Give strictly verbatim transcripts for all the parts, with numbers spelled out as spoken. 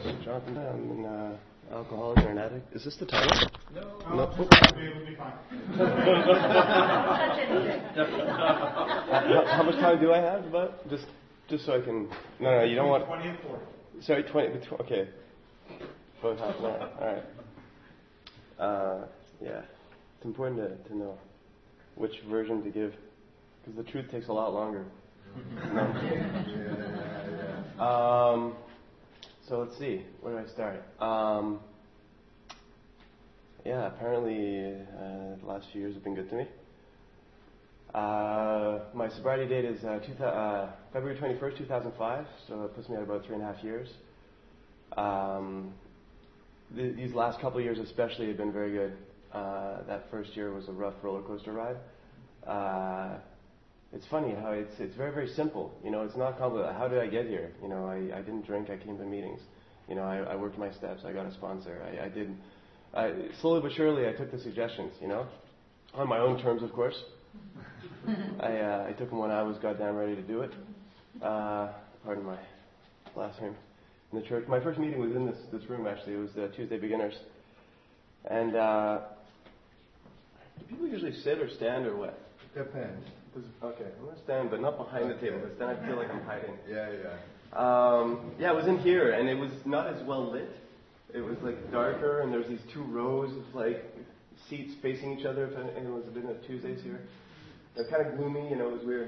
Jonathan. I'm an uh, alcoholic and an addict. Is this the title? No. No. no. It'll be fine. how, how much time do I have? About just, just so I can. No, no, you don't want. Twenty and forty. Sorry, twenty. Okay. Both half an hour. All right. Uh, yeah, it's important to, to know which version to give, because the truth takes a lot longer. No. Um. So let's see. Where do I start? Um. Yeah. Apparently, uh, the last few years have been good to me. Uh, my sobriety date is uh, two, uh, February twenty-first, two thousand five. So it puts me at about three and a half years. Um. Th- these last couple of years, especially, have been very good. Uh, that first year was a rough roller coaster ride. Uh, it's funny how it's it's very very simple. You know, it's not complicated. How did I get here? You know, I, I didn't drink. I came to meetings. You know, I, I worked my steps. I got a sponsor. I, I did. I, slowly but surely, I took the suggestions. You know, on my own terms, of course. I uh, I took them when I was goddamn ready to do it. Uh, pardon my blasphemy. In the church. My first meeting was in this this room. Actually, it was the Tuesday Beginners. And uh, do people usually sit or stand or what? Depends. Okay, I'm gonna stand, but not behind the table, because then I feel like I'm hiding. Yeah, yeah. Um, yeah, it was in here, and it was not as well lit. It was like darker, and there's these two rows of like seats facing each other. If anyone's been at Tuesdays here, they're kind of gloomy. You know, it was weird.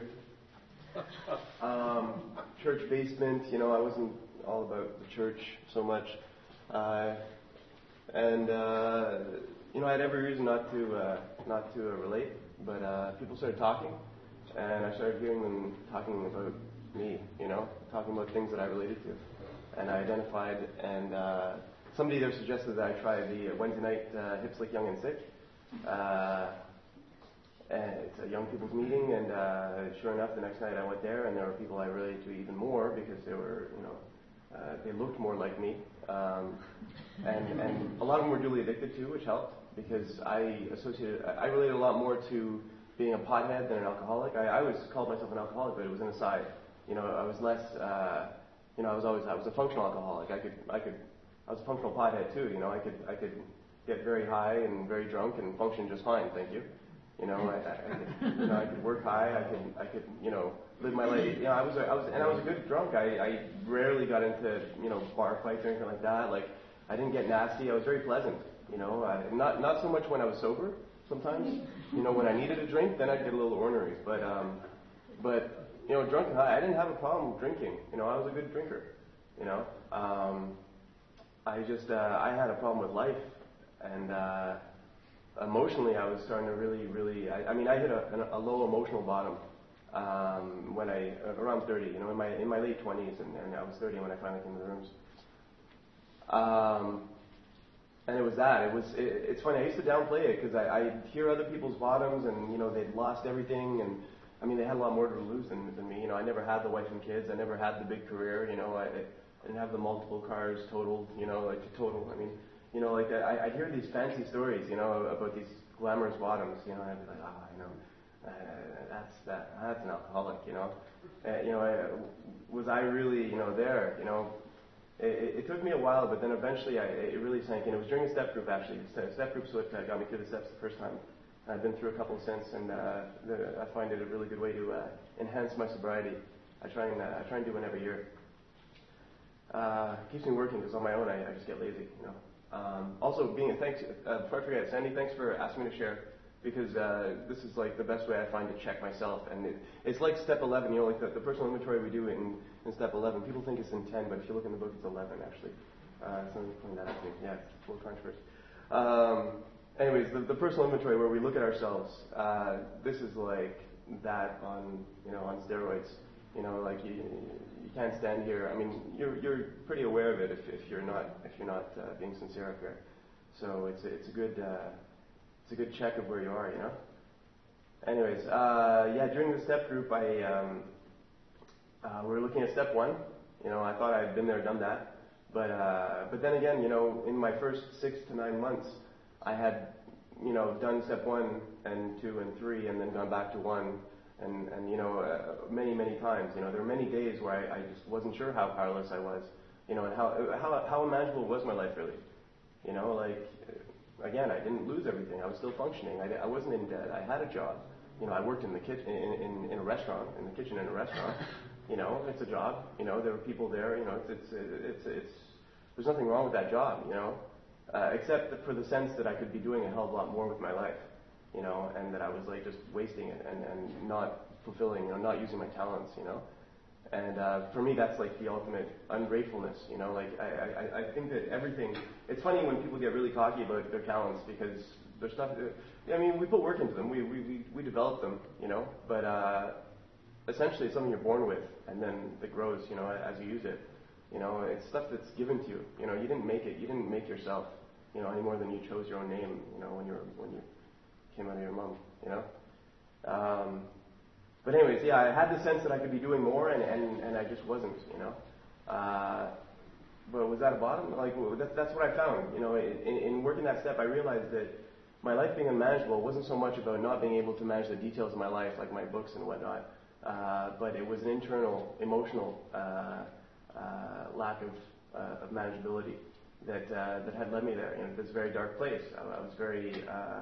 Um, church basement. You know, I wasn't all about the church so much, uh, and uh, you know, I had every reason not to uh, not to uh, relate. But uh, people started talking, and I started hearing them talking about me, you know, talking about things that I related to. And I identified, and uh, somebody there suggested that I try the Wednesday night uh, Hip Slick Young and Sick. Uh, and it's a young people's meeting, and uh, sure enough, the next night I went there, and there were people I related to even more because they were, you know, uh, they looked more like me. Um, and, and a lot of them were duly addicted too, which helped. Because I associated, I related a lot more to being a pothead than an alcoholic. I, I always called myself an alcoholic, but it was an aside. You know, I was less, uh, you know, I was always, I was a functional alcoholic. I could, I could, I was a functional pothead too. You know, I could, I could get very high and very drunk and function just fine. Thank you. You know, I, I, I could, you know, I could work high. I could, I could, you know, live my life. You know, I was, a, I was, and I was a good drunk. I, I rarely got into, you know, bar fights or anything like that. Like, I didn't get nasty. I was very pleasant. You know, I, not not so much when I was sober. Sometimes, you know, when I needed a drink, then I'd get a little ornery. But um, but you know, drunk and high, I didn't have a problem drinking. You know, I was a good drinker. You know, um, I just uh, I had a problem with life, and uh, emotionally, I was starting to really, really. I, I mean, I hit a, a low emotional bottom um, when I around thirty. You know, in my in my late twenties, and, and I was thirty when I finally came to the rooms. Um, And it was that. It was. It, it's funny. I used to downplay it because I, I hear other people's bottoms, and you know they'd lost everything, and I mean they had a lot more to lose than, than me. You know, I never had the wife and kids. I never had the big career. You know, I, I didn't have the multiple cars totaled. You know, like total. I mean, you know, like I, I hear these fancy stories. You know, about these glamorous bottoms. You know, and I'd be like, ah, oh, you know, uh, that's that. That's an alcoholic. You know, uh, you know, I, was I really, you know, there? You know. It, it took me a while, but then eventually I, it really sank in. It was during a step group, actually. The step group's what uh, got me through the steps the first time. I've been through a couple since, and uh, the, I find it a really good way to uh, enhance my sobriety. I try and uh, I try and do one every year. Uh, it keeps me working because on my own I, I just get lazy, you know. Um, also, being a thanks uh, before I forget, Sandy, thanks for asking me to share. Because uh, this is like the best way I find to check myself, and it, it's like step eleven. You know, like the, the personal inventory we do in, in step eleven. People think it's in ten, but if you look in the book, it's eleven actually. Uh, so let me point that out to you. Yeah, it's a little controversy. Um, anyways, the, the personal inventory where we look at ourselves. Uh, this is like that on you know on steroids. You know, like you you can't stand here. I mean, you're you're pretty aware of it if, if you're not if you're not uh, being sincere up here. So it's a, it's a good. Uh, It's a good check of where you are, you know. Anyways, uh, yeah, during the step group, I um, uh, we were looking at step one. You know, I thought I had been there, done that, but uh, but then again, you know, in my first six to nine months, I had, you know, done step one and two and three, and then gone back to one, and and you know, uh, many many times. You know, there were many days where I, I just wasn't sure how powerless I was. You know, and how how how unmanageable was my life really? You know, like again, I didn't lose everything. I was still functioning. I, I wasn't in debt. I had a job. You know, I worked in the kitchen in, in in a restaurant in the kitchen in a restaurant. You know, it's a job. You know, there were people there. You know, it's it's it's it's there's nothing wrong with that job. You know, uh, except for the sense that I could be doing a hell of a lot more with my life. You know, and that I was like just wasting it and, and not fulfilling, you know, not using my talents, you know. And uh, for me, that's like the ultimate ungratefulness, you know. Like I, I, I think that everything. It's funny when people get really cocky about their talents because there's stuff. I mean, we put work into them. We we we, we develop them, you know. But uh, essentially, it's something you're born with, and then that grows, you know, as you use it. You know, it's stuff that's given to you. You know, you didn't make it. You didn't make yourself. You know, any more than you chose your own name. You know, when you were when you came out of your mom, you know. Um, but anyways, yeah, I had the sense that I could be doing more, and, and, and I just wasn't, you know. Uh, but was that a bottom? Like well, that, that's what I found, you know. In, in working that step, I realized that my life being unmanageable wasn't so much about not being able to manage the details of my life, like my books and whatnot, uh, but it was an internal, emotional uh, uh, lack of, uh, of manageability that uh, that had led me there, you know, this very dark place. I, I was very uh,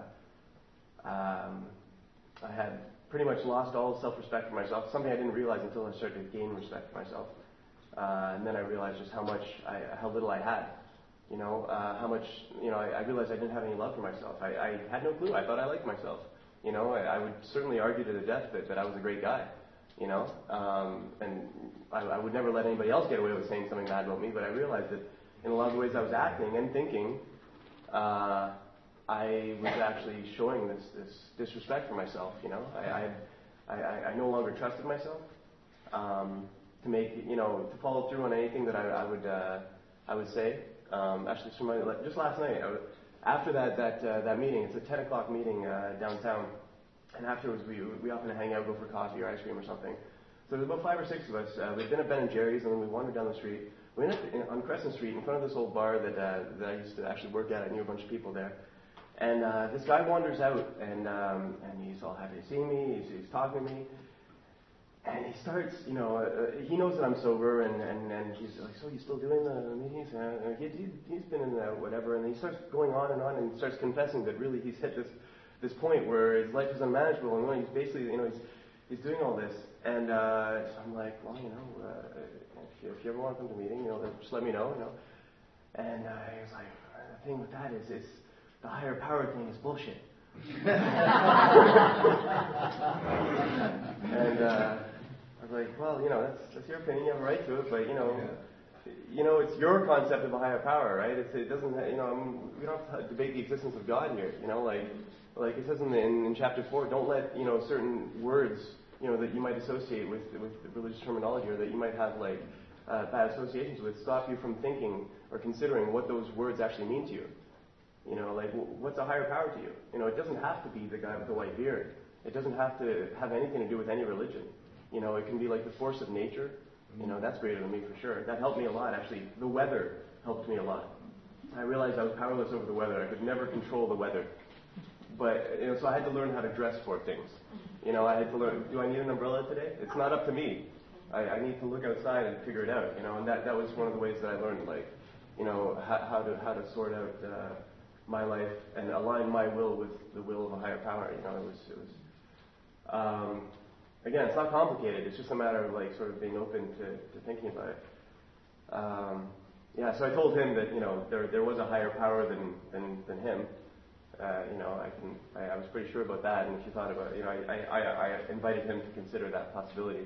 Um, I had pretty much lost all self-respect for myself, something I didn't realize until I started to gain respect for myself. Uh, and then I realized just how much, I, how little I had. You know, uh, how much, you know, I, I realized I didn't have any love for myself. I, I had no clue. I thought I liked myself. You know, I, I would certainly argue to the death that, that I was a great guy. You know, um, and I, I would never let anybody else get away with saying something bad about me, but I realized that in a lot of the ways I was acting and thinking, uh, I was actually showing this, this disrespect for myself, you know. I, I, I, I no longer trusted myself um, to make, you know, to follow through on anything that I, I would, uh, I would say. Um, actually, just, my, just last night, I, after that that uh, that meeting, it's a ten o'clock meeting uh, downtown, and afterwards we we often hang out, go for coffee or ice cream or something. So there's about five or six of us. Uh, we'd been at Ben and Jerry's, and then we wandered down the street. We ended up in, on Crescent Street in front of this old bar that uh, that I used to actually work at. I knew a bunch of people there. And uh, this guy wanders out, and um, and he's all happy to see me. He's, he's talking to me, and he starts, you know, uh, he knows that I'm sober, and, and, and he's like, so you still doing the meetings? Uh, he, he, he's been in the whatever, and he starts going on and on, and starts confessing that really he's hit this this point where his life is unmanageable, and he's basically, you know, he's he's doing all this, and uh, so I'm like, well, you know, uh, if, you, if you ever want to come to a meeting, you know, just let me know, you know. And uh, he was like, the thing with that is, it's the higher power thing is bullshit. and uh, I was like, well, you know, that's, that's your opinion. You have a right to it, but you know, yeah. you know, it's your concept of a higher power, right? It's, it doesn't, you know, I'm, we don't have to debate the existence of God here. You know, like like it says in, in, in chapter four, don't let you know certain words, you know, that you might associate with with religious terminology or that you might have like uh, bad associations with stop you from thinking or considering what those words actually mean to you. You know, like, what's a higher power to you? You know, it doesn't have to be the guy with the white beard. It doesn't have to have anything to do with any religion. You know, it can be like the force of nature. You know, that's greater than me for sure. That helped me a lot, actually. The weather helped me a lot. I realized I was powerless over the weather. I could never control the weather. But, you know, so I had to learn how to dress for things. You know, I had to learn, do I need an umbrella today? It's not up to me. I, I need to look outside and figure it out, you know, and that, that was one of the ways that I learned, like, you know, how, how to how to sort out uh, my life and align my will with the will of a higher power. You know, it was it was um, again, it's not complicated. It's just a matter of like sort of being open to, to thinking about it. Um, yeah, so I told him that you know there there was a higher power than than, than him. Uh, you know, I can I, I was pretty sure about that. And if you thought about it, you know, I I, I, I invited him to consider that possibility.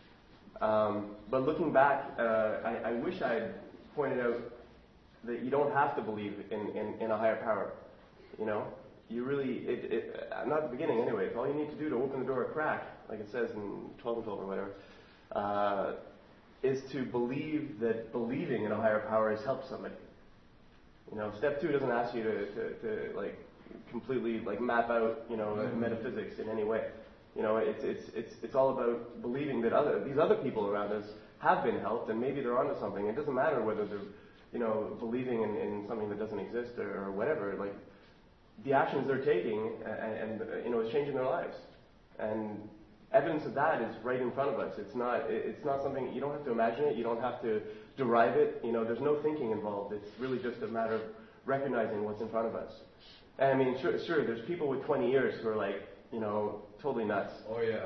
Um, but looking back, uh, I, I wish I had pointed out that you don't have to believe in, in, in a higher power, you know? You really, it, it, not at the beginning anyway, all you need to do to open the door a crack, like it says in twelve and twelve or whatever, uh, is to believe that believing in a higher power has helped somebody. You know, step two doesn't ask you to, to, to like, completely, like, map out, you know, mm-hmm. metaphysics in any way. You know, it's, it's, it's, it's all about believing that other, these other people around us have been helped and maybe they're onto something. It doesn't matter whether they're you know, believing in, in something that doesn't exist or, or whatever, like, the actions they're taking and, and, you know, is changing their lives. And evidence of that is right in front of us. It's not, it's not something, you don't have to imagine it, you don't have to derive it, you know, there's no thinking involved. It's really just a matter of recognizing what's in front of us. And I mean, sure, sure, there's people with twenty years who are like, you know, totally nuts. Oh yeah.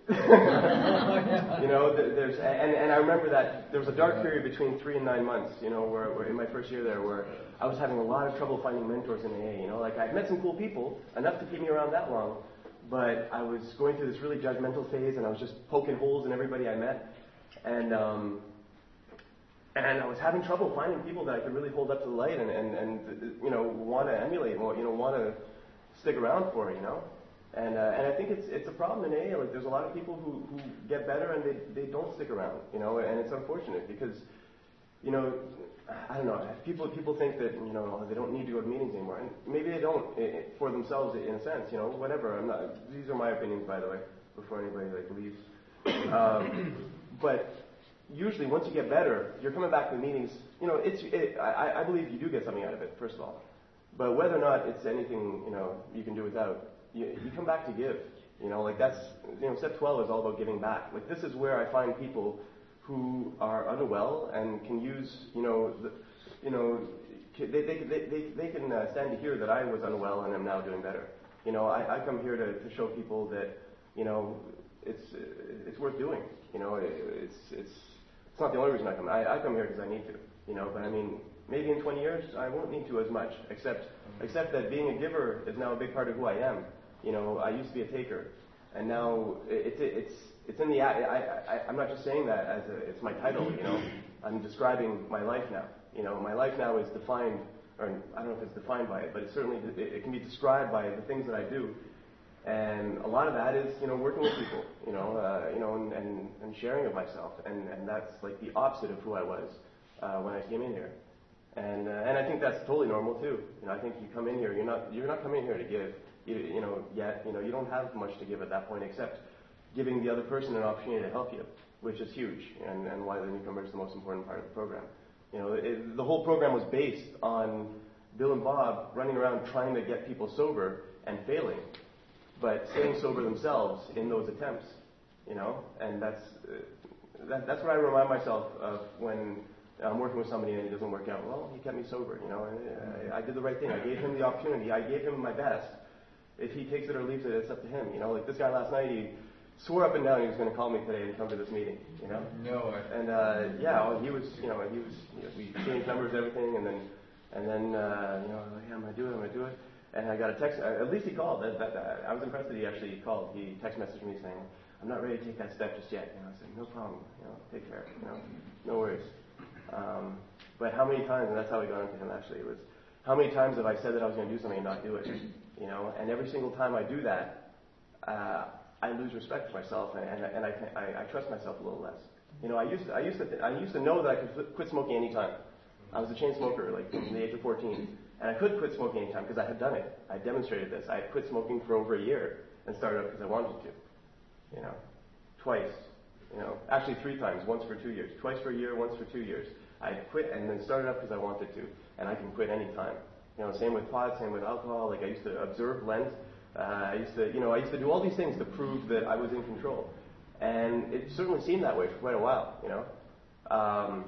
You know, there's, and, and I remember that there was a dark period between three and nine months, you know, where, where in my first year there, where I was having a lot of trouble finding mentors in A A, you know, like I'd met some cool people, enough to keep me around that long, but I was going through this really judgmental phase, and I was just poking holes in everybody I met, and, um, and I was having trouble finding people that I could really hold up to the light and, and, and you know, want to emulate, you know, want to stick around for, you know. And uh, and I think it's it's a problem in A A. Like there's a lot of people who, who get better and they, they don't stick around, you know, and it's unfortunate because, you know, I don't know, people people think that, you know, they don't need to go to meetings anymore, and maybe they don't it, for themselves in a sense, you know, whatever. I'm not. These are my opinions, by the way, before anybody like leaves. Um, but usually, once you get better, you're coming back to the meetings. You know, it's it, I I believe you do get something out of it, first of all. But whether or not it's anything, you know, you can do without. You, you come back to give, you know, like that's, you know, step twelve is all about giving back. Like this is where I find people who are unwell and can use, you know, the, you know, they they they they, they can uh, stand to hear that I was unwell and am now doing better. You know, I, I come here to, to show people that, you know, it's it's worth doing. You know, it, it's it's it's not the only reason I come. I, I come here because I need to. You know, but I mean, maybe in twenty years I won't need to as much, except except that being a giver is now a big part of who I am. You know, I used to be a taker, and now it's it, it's it's in the. I, I, I'm not just saying that as a, it's my title. You know, I'm describing my life now. You know, my life now is defined, or I don't know if it's defined by it, but it's certainly it, it can be described by the things that I do, and a lot of that is you know working with people. You know, uh, you know, and, and, and sharing of myself, and, and that's like the opposite of who I was uh, when I came in here, and uh, and I think that's totally normal too. You know, I think you come in here, you're not you're not coming here to give. You, you know, yet, you know, you don't have much to give at that point except giving the other person an opportunity to help you, which is huge, and, and why the newcomer is the most important part of the program. You know, it, the whole program was based on Bill and Bob running around trying to get people sober and failing, but staying sober themselves in those attempts, you know, and that's, uh, that, that's what I remind myself of when I'm working with somebody and it doesn't work out. Well, he kept me sober, you know, and I, I did the right thing. I gave him the opportunity. I gave him my best. If he takes it or leaves it, it's up to him. You know, like this guy last night, he swore up and down he was going to call me today and come to this meeting. You know. No way. And uh, yeah, well, he was, you know, he was. You know, we changed numbers, and everything, and then, and then, uh, you know, like, yeah, I'm gonna do it. I'm gonna do it. And I got a text. Uh, at least he called. That, that, that, I was impressed that he actually called. He text messaged me saying, "I'm not ready to take that step just yet." You know, I said, "No problem. You know, take care. You know, no worries." Um, but how many times? And that's how we got into him. Actually, it was how many times have I said that I was going to do something and not do it? You know, and every single time I do that, uh, I lose respect for myself, and, and, and I, I, I trust myself a little less. You know, I used to, I used to, th- I used to know that I could quit smoking anytime. I was a chain smoker, like from the age of fourteen, and I could quit smoking anytime because I had done it. I demonstrated this. I had quit smoking for over a year and started up because I wanted to. You know, twice. You know, actually three times. Once for two years, twice for a year, once for two years. I quit and then started up because I wanted to, and I can quit anytime. You know, same with pot, same with alcohol. Like I used to observe Lent. Uh, I used to, you know, I used to do all these things to prove that I was in control, and it certainly seemed that way for quite a while. You know, um,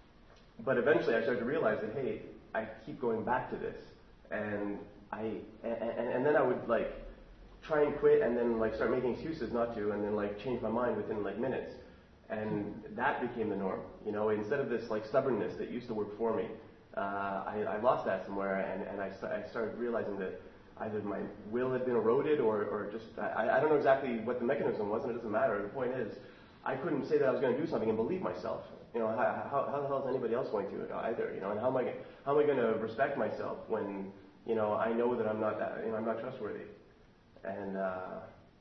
but eventually I started to realize that hey, I keep going back to this, and I, and, and then I would like try and quit, and then like start making excuses not to, and then like change my mind within like minutes, and that became the norm. You know, instead of this like stubbornness that used to work for me. Uh, I, I lost that somewhere, and, and I, st- I started realizing that either my will had been eroded or, or just, I, I don't know exactly what the mechanism was, and it doesn't matter. The point is, I couldn't say that I was going to do something and believe myself. You know, how, how, how the hell is anybody else going to either? You know, and how am I, how am I going to respect myself when, you know, I know that I'm not that, you know, I'm not trustworthy. And uh,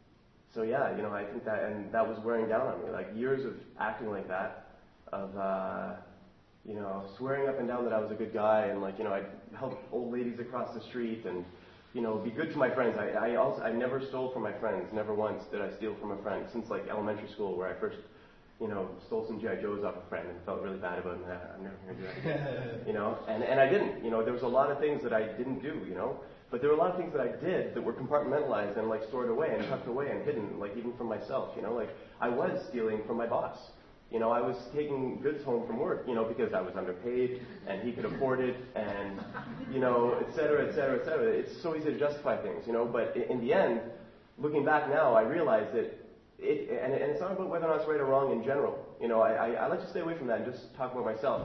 so yeah, you know, I think that, and that was wearing down on me, like years of acting like that, of, uh, you know, swearing up and down that I was a good guy, and like, you know, I'd help old ladies across the street, and you know, be good to my friends. I, I also, I never stole from my friends. Never once did I steal from a friend since like elementary school, where I first, you know, stole some G I Joes off a friend and felt really bad about it. And I'm never going to do that again. You know, and and I didn't. You know, there was a lot of things that I didn't do. You know, But there were a lot of things that I did that were compartmentalized and like stored away and tucked away and hidden, like even from myself, you know, like I was stealing from my boss. You know, I was taking goods home from work, you know, because I was underpaid and he could afford it and, you know, et cetera, et cetera, et cetera. It's so easy to justify things, you know, but in the end, looking back now, I realize that it, and, and it's not about whether or not it's right or wrong in general. You know, I, I, I like to stay away from that and just talk about myself.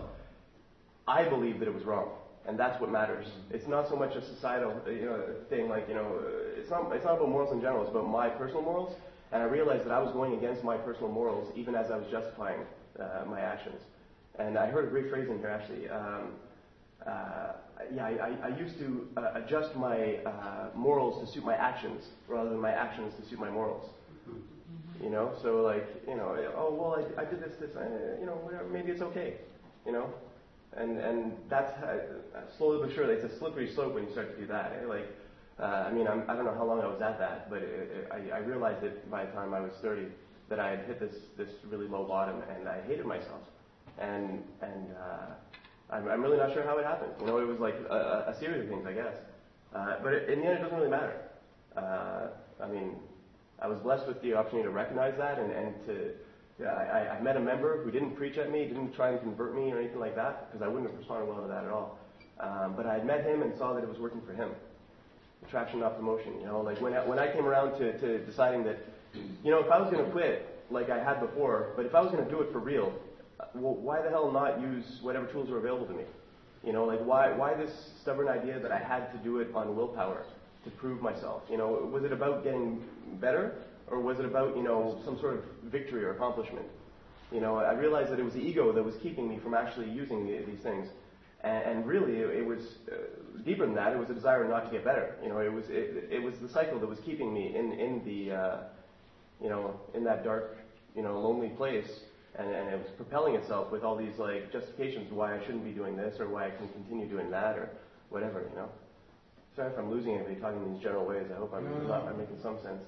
I believe that it was wrong. And that's what matters. It's not so much a societal, you know, thing like, you know, it's not, it's not about morals in general. It's about my personal morals. And I realized that I was going against my personal morals even as I was justifying uh, my actions. And I heard a great phrase in here, actually. Um, uh, yeah, I, I used to uh, adjust my uh, morals to suit my actions rather than my actions to suit my morals. You know, so like, you know, oh, well, I, I did this, this, uh, you know, whatever, maybe it's okay, you know. And and that's how, slowly but surely, it's a slippery slope when you start to do that. Eh? Like, uh, I mean, I'm, I don't know how long I was at that, but it, it, I, I realized that by the time I was thirty, that I had hit this this really low bottom, and I hated myself. And and uh, I'm, I'm really not sure how it happened. You know, it was like a, a series of things, I guess. Uh, but it, in the end, it doesn't really matter. Uh, I mean, I was blessed with the opportunity to recognize that and, and to. Yeah, I, I met a member who didn't preach at me, didn't try and convert me or anything like that, because I wouldn't have responded well to that at all. Um, but I had met him and saw that it was working for him. Attraction, not promotion. You know, like when I, when I came around to, to deciding that, you know, if I was going to quit like I had before, but if I was going to do it for real, well, why the hell not use whatever tools are available to me? You know, like why why this stubborn idea that I had to do it on willpower to prove myself? You know, was it about getting better? Or was it about, you know, some sort of victory or accomplishment? You know, I realized that it was the ego that was keeping me from actually using the, these things. And, and really, it, it was uh, deeper than that. It was a desire not to get better. You know, it was it, it was the cycle that was keeping me in in the, uh, you know, in that dark, you know, lonely place. And, and it was propelling itself with all these like justifications why I shouldn't be doing this or why I can continue doing that or whatever. You know. Sorry if I'm losing anybody talking in these general ways. I hope I'm, no, no. Not, I'm making some sense.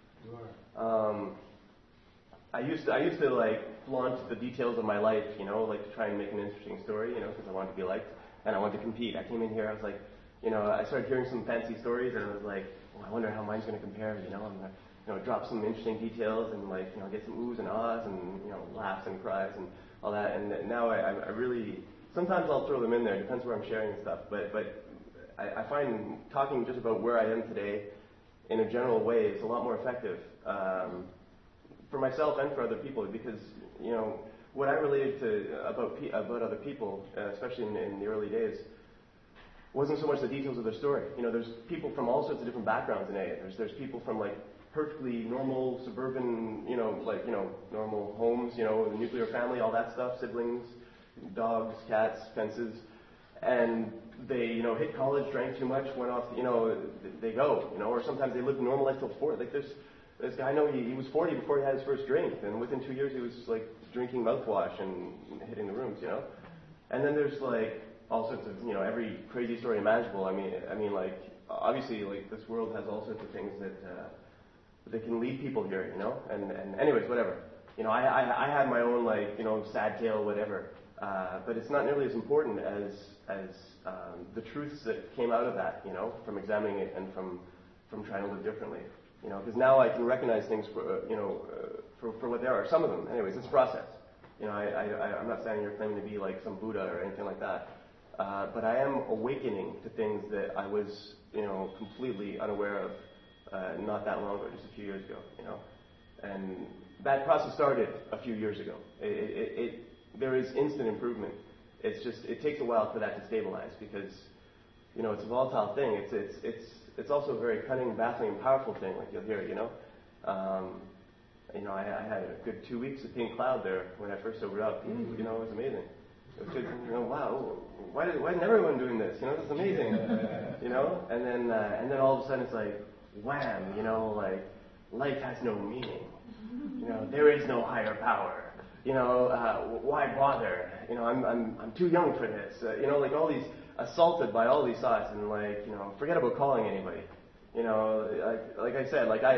Um, I used to, I used to like flaunt the details of my life, you know, like to try and make an interesting story, you know, because I wanted to be liked and I wanted to compete. I came in here, I was like, you know, I started hearing some fancy stories and I was like, well, I wonder how mine's going to compare, you know, I'm gonna, you know, drop some interesting details and like, you know, get some oohs and ahs and, you know, laughs and cries and all that. And now I, I really, sometimes I'll throw them in there, depends where I'm sharing and stuff, but, but I, I find talking just about where I am today in a general way is a lot more effective um, for myself and for other people because, you know, what I related to about pe- about other people, uh, especially in, in the early days, wasn't so much the details of their story. You know, there's people from all sorts of different backgrounds in A A. There's there's people from like perfectly normal suburban, you know, like, you know, normal homes, you know, the nuclear family, all that stuff, siblings, dogs, cats, fences, and they, you know, hit college, drank too much, went off, you know, they go, you know, or sometimes they live normal life till forty. Like this, this guy, I know he, he was forty before he had his first drink, and within two years he was like drinking mouthwash and hitting the rooms, you know. And then there's like all sorts of, you know, every crazy story imaginable. I mean, I mean, like obviously, like this world has all sorts of things that uh, that can lead people here, you know. And and anyways, whatever. You know, I I, I had my own like, you know, sad tale, whatever. Uh, but it's not nearly as important as as um, the truths that came out of that, you know, from examining it and from from trying to live differently, you know, because now I can recognize things for uh, you know uh, for for what they are. Some of them, anyways, it's a process. You know, I, I I'm not standing here claiming to be like some Buddha or anything like that, uh, but I am awakening to things that I was, you know, completely unaware of uh, not that long ago, just a few years ago, you know, and that process started a few years ago. It, it, it there is instant improvement. It's just, it takes a while for that to stabilize because, you know, it's a volatile thing. It's it's it's it's also a very cunning, baffling, and powerful thing, like you'll hear, you know. Um, you know, I, I had a good two weeks of pink cloud there when I first sobered up. You know, it was amazing. It was good, you know, wow, why did why isn't everyone doing this? You know, this is amazing. You know, and then uh, and then all of a sudden it's like, wham, you know, like life has no meaning. You know, there is no higher power. You know, uh, why bother? You know, I'm I'm I'm too young for this. Uh, you know, like all these assaulted by all these thoughts, and like, you know, forget about calling anybody. You know, like like I said, like I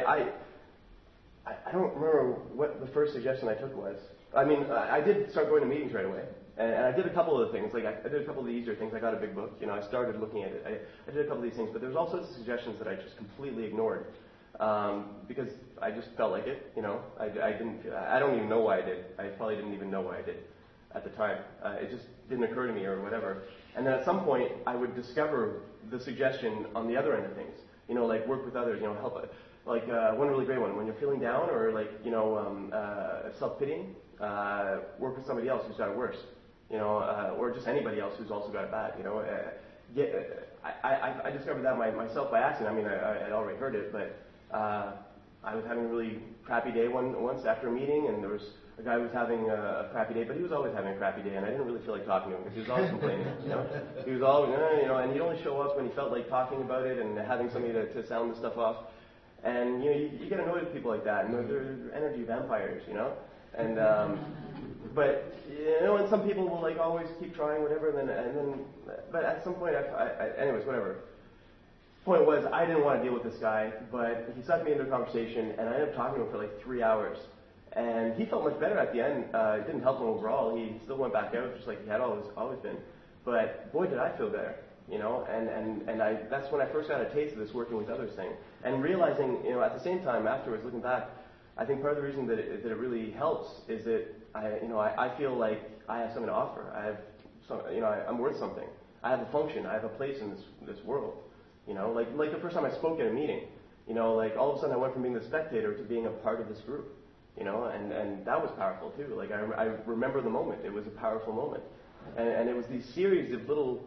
I I don't remember what the first suggestion I took was. I mean, I, I did start going to meetings right away. And, and I did a couple of the things. Like I, I did a couple of the easier things. I got a big book. You know, I started looking at it. I, I did a couple of these things, but there was all sorts of suggestions that I just completely ignored um, because I just felt like it. You know, I, I didn't. I don't even know why I did. I probably didn't even know why I did at the time. Uh, it just didn't occur to me or whatever. And then at some point, I would discover the suggestion on the other end of things. You know, like work with others. You know, help. Like uh, one really great one when you're feeling down or like you know um, uh, self-pitying. Uh, work with somebody else who's got it worse. You know, uh, or just anybody else who's also got it bad. You know, uh, get, uh, I, I, I discovered that my, myself by accident. I mean, I, I had already heard it, but uh, I was having a really crappy day one once after a meeting, and there was a guy who was having a, a crappy day, but he was always having a crappy day, and I didn't really feel like talking to him because he was always complaining. You know, he was always, uh, you know, and he'd only show up when he felt like talking about it and having somebody to, to sound the stuff off. And you know, you, you get annoyed with people like that, and they're, they're energy vampires, you know. And um, but you know, and some people will like always keep trying, whatever. And then, and then, but at some point, I, I, I, anyways, whatever. Point was, I didn't want to deal with this guy, but he sucked me into a conversation, and I ended up talking to him for like three hours. And he felt much better at the end. Uh, it didn't help him overall. He still went back out just like he had always always been. But boy, did I feel better. You know, and, and, and I, that's when I first got a taste of this working with others thing. And realizing, you know, at the same time, afterwards, looking back, I think part of the reason that it, that it really helps is that I, you know, I, I feel like I have something to offer. I have some, you know, I, I'm worth something. I have a function. I have a place in this, this world. You know, like, like the first time I spoke at a meeting, you know, like all of a sudden I went from being the spectator to being a part of this group, you know, and, and that was powerful too. Like I, I remember the moment. It was a powerful moment. And, and it was these series of little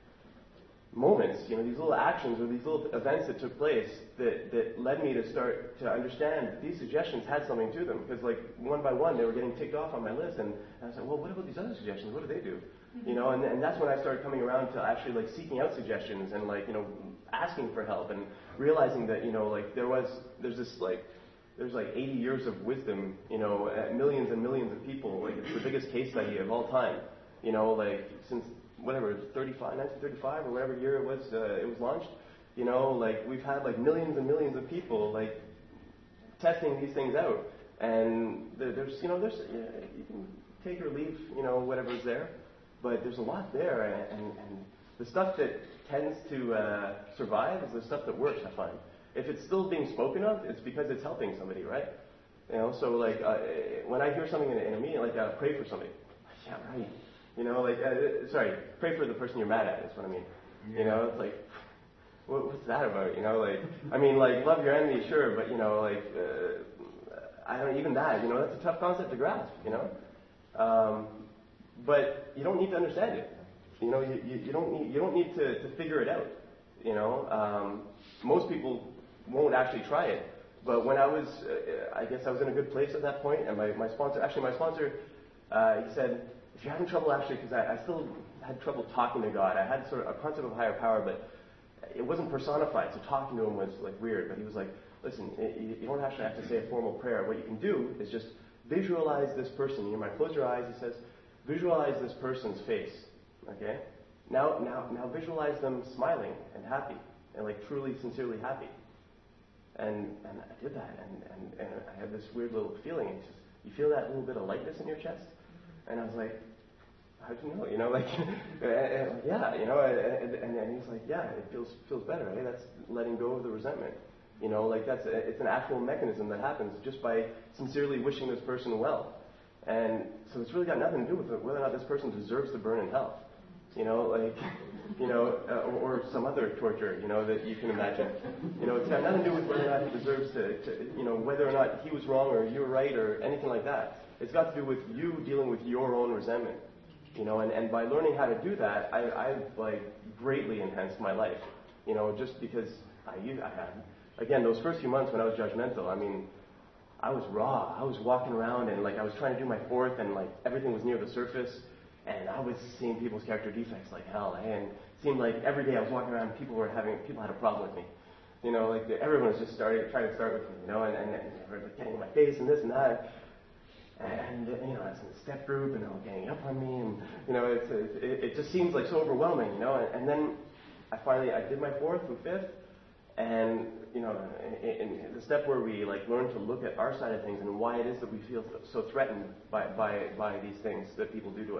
moments, you know, these little actions or these little events that took place that, that led me to start to understand that these suggestions had something to them. Because like one by one, they were getting ticked off on my list, and I was like, well, what about these other suggestions? What do they do? Mm-hmm. You know, and, and that's when I started coming around to actually like seeking out suggestions and like, you know, asking for help and realizing that, you know, like there was, there's this like, there's like eighty years of wisdom, you know, uh, millions and millions of people. Like it's the biggest case study of all time, you know, like since whatever, thirty-five, nineteen thirty-five or whatever year it was, uh, it was launched. You know, like we've had like millions and millions of people like testing these things out, and there, there's, you know, there's uh, you can take or leave, you know, whatever's there, but there's a lot there, and, and, and the stuff that tends to uh, survive is the stuff that works. I find if it's still being spoken of, it's because it's helping somebody, right? You know, so like uh, when I hear something in a, in a meeting, like uh, pray for somebody, yeah, right. You know, like, uh, sorry, pray for the person you're mad at is what I mean. Yeah. You know, it's like, what, what's that about? You know, like, I mean, like, love your enemy, sure, but, you know, like, uh, I don't, even that, you know, that's a tough concept to grasp, you know? Um, but you don't need to understand it. You know, you, you, you don't need, you don't need to, to figure it out, you know? Um, most people won't actually try it. But when I was, uh, I guess I was in a good place at that point, and my, my sponsor, actually my sponsor, uh, he said, if you're having trouble actually, because I, I still had trouble talking to God. I had sort of a concept of higher power, but it wasn't personified, so talking to him was like weird. But he was like, listen, you, you don't actually have to say a formal prayer. What you can do is just visualize this person. You might close your eyes, he says, visualize this person's face, okay? Now, now, now visualize them smiling and happy, and like truly, sincerely happy. And, and I did that, and, and, and I had this weird little feeling. And he says, you feel that little bit of lightness in your chest? And I was like, how'd you know? You know, like, yeah, you know, and, and, and he's like, yeah, it feels feels better. Hey, that's letting go of the resentment. You know, like that's a, it's an actual mechanism that happens just by sincerely wishing this person well. And so it's really got nothing to do with whether or not this person deserves to burn in hell. You know, like, you know, uh, or, or some other torture, you know, that you can imagine. You know, it's got nothing to do with whether or not he deserves to, to, you know, whether or not he was wrong or you were right or anything like that. It's got to do with you dealing with your own resentment. You know, and, and by learning how to do that, I, I've, like, greatly enhanced my life. You know, just because I, I had, again, those first few months when I was judgmental, I mean, I was raw. I was walking around and, like, I was trying to do my fourth and, like, everything was near the surface. And I was seeing people's character defects like hell. And it seemed like every day I was walking around and people were having, people had a problem with me. You know, like everyone was just starting, trying to start with me, you know, and, and, and they were like getting in my face and this and that. And, you know, I was in a step group and they were ganging up on me. And, you know, it's, it, it just seems like so overwhelming, you know. And, and then I finally, I did my fourth and fifth. And, you know, in, in the step where we, like, learn to look at our side of things and why it is that we feel so threatened by, by, by these things that people do to us.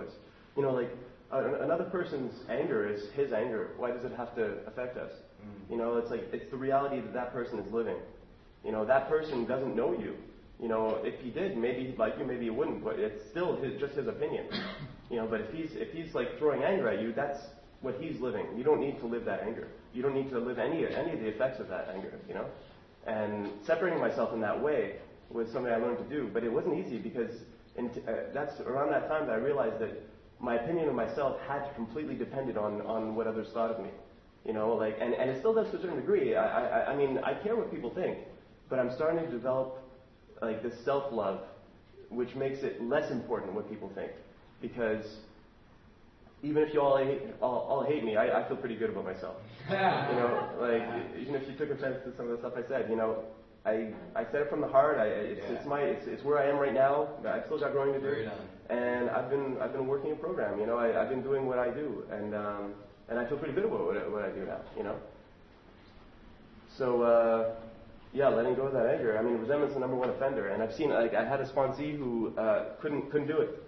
You know, like uh, another person's anger is his anger. Why does it have to affect us? Mm. You know, it's like it's the reality that that person is living. You know, that person doesn't know you. You know, if he did, maybe he'd like you, maybe he wouldn't. But it's still his, just his opinion. You know, but if he's if he's like throwing anger at you, that's what he's living. You don't need to live that anger. You don't need to live any any of the effects of that anger. You know, and separating myself in that way was something I learned to do. But it wasn't easy because in t- uh, that's around that time that I realized that my opinion of myself had to completely depended on on what others thought of me. You know, like and, and it still does to a certain degree. I, I I mean I care what people think, but I'm starting to develop like this self-love, which makes it less important what people think, because even if you all hate, all, all hate me, I, I feel pretty good about myself. You know, like even if you took offense to some of the stuff I said, you know, I I said it from the heart. I it's, yeah. it's my it's, it's where I am right now. I've still got growing to do, and I've been I've been working a program. You know, I, I've been doing what I do, and um, and I feel pretty good about what I, what I do now. You know, so. Uh, Yeah, letting go of that anger. I mean, resentment's the number one offender, and I've seen, like, I had a sponsee who uh, couldn't couldn't do it,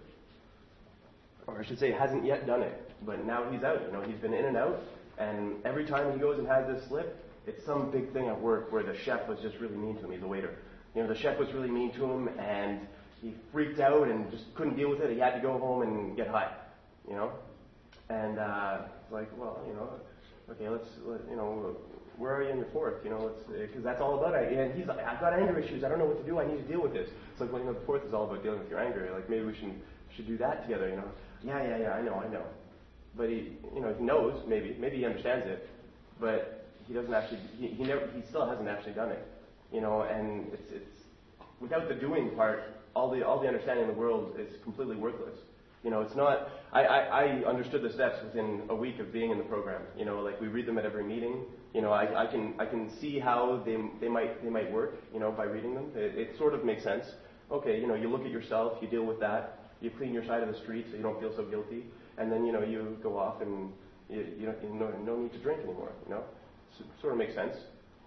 or I should say, hasn't yet done it, but now he's out. You know, he's been in and out, and every time he goes and has this slip, it's some big thing at work where the chef was just really mean to him. He's a waiter. You know, the chef was really mean to him, and he freaked out and just couldn't deal with it. He had to go home and get high. You know, and uh, it's like, well, you know, okay, let's, let, you know. Where are you in your fourth? You know, because that's all about it. And he's like, I've got anger issues. I don't know what to do. I need to deal with this. It's like, well, you know, the fourth is all about dealing with your anger. Like, maybe we should should do that together. You know, yeah, yeah, yeah. I know, I know. But he, you know, he knows. Maybe, maybe he understands it, but he doesn't actually. He, he never. He still hasn't actually done it. You know, and it's it's without the doing part, all the all the understanding in the world is completely worthless. You know, it's not. I, I, I understood the steps within a week of being in the program. You know, like we read them at every meeting. You know, I, I can I can see how they they might they might work. You know, by reading them, it, it sort of makes sense. Okay, you know, you look at yourself, you deal with that, you clean your side of the street so you don't feel so guilty, and then you know you go off and you you don't you no no need to drink anymore. You know, so, sort of makes sense.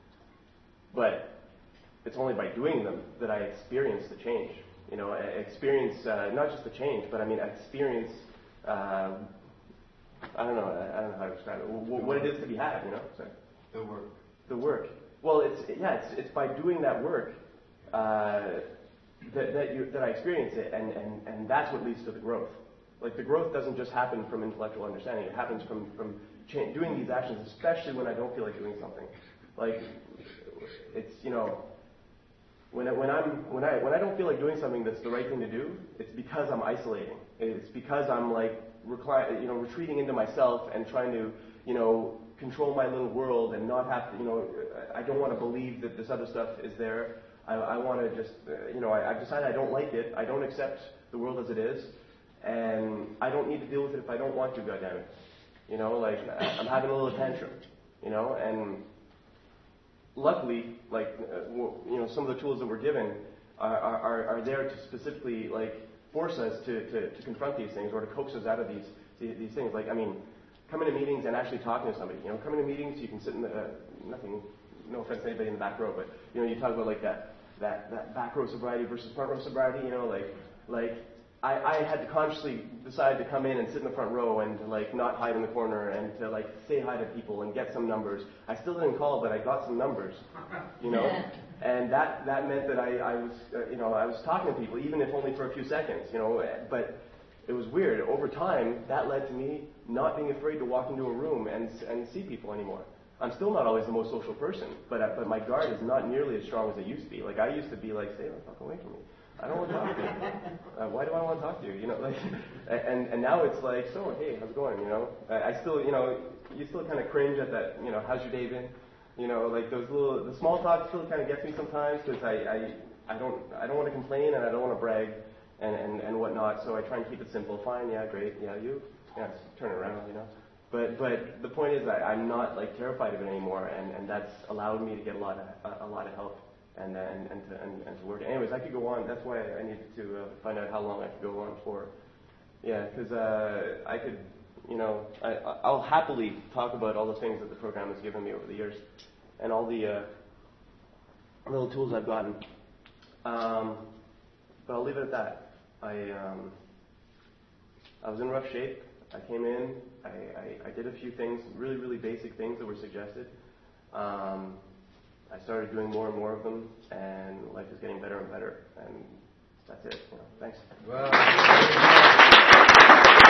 But it's only by doing them that I experience the change. You know, I experience uh, not just the change, but I mean, I experience, uh, I don't know, I don't know how to describe it, w- what it is to be had, you know? Sorry. The work. The work. Well, it's, yeah, it's, it's by doing that work uh, that, that, you, that I experience it, and, and, and that's what leads to the growth. Like, the growth doesn't just happen from intellectual understanding, it happens from, from cha- doing these actions, especially when I don't feel like doing something. Like, it's, you know, When, I, when I'm when I when I don't feel like doing something that's the right thing to do, it's because I'm isolating. It's because I'm like recli- you know retreating into myself and trying to you know control my little world and not have to you know I don't want to believe that this other stuff is there. I, I want to just uh, you know I, I've decided I don't like it. I don't accept the world as it is, and I don't need to deal with it if I don't want to. Goddammit, you know like I'm having a little tantrum, you know and. Luckily, like uh, you know, some of the tools that we're given are, are, are there to specifically like force us to, to, to confront these things or to coax us out of these these things. Like I mean, coming to meetings and actually talking to somebody. You know, coming to meetings, you can sit in the uh, nothing. No offense to anybody in the back row, but you know, you talk about like that that that back row sobriety versus front row sobriety. You know, like like. I, I had to consciously decide to come in and sit in the front row and to like not hide in the corner and to like say hi to people and get some numbers. I still didn't call, but I got some numbers, you know. And that that meant that I, I was uh, you know I was talking to people, even if only for a few seconds, you know. But it was weird. Over time, that led to me not being afraid to walk into a room and and see people anymore. I'm still not always the most social person, but uh, but my guard is not nearly as strong as it used to be. Like I used to be like, stay the fuck away from me. I don't want to talk to you. Uh, why do I want to talk to you? You know, like, and and now it's like, so hey, how's it going? You know, I, I still, you know, you still kind of cringe at that. You know, how's your day been? You know, like those little, the small talk still kind of gets me sometimes because I, I I don't I don't want to complain and I don't want to brag and, and and whatnot. So I try and keep it simple. Fine, yeah, great, yeah, you, yeah, turn it around, you know. But but the point is, I, I'm not like terrified of it anymore, and, and that's allowed me to get a lot of a, a lot of help. And, uh, and, and, to, and, and to work. Anyways, I could go on. That's why I needed to uh, find out how long I could go on for. Yeah, because uh, I could, you know, I, I'll happily talk about all the things that the program has given me over the years and all the uh, little tools I've gotten. Um, but I'll leave it at that. I um, I was in rough shape. I came in, I, I, I did a few things, really, really basic things that were suggested. Um, I started doing more and more of them, and life is getting better and better. And that's it. You know, thanks. Wow.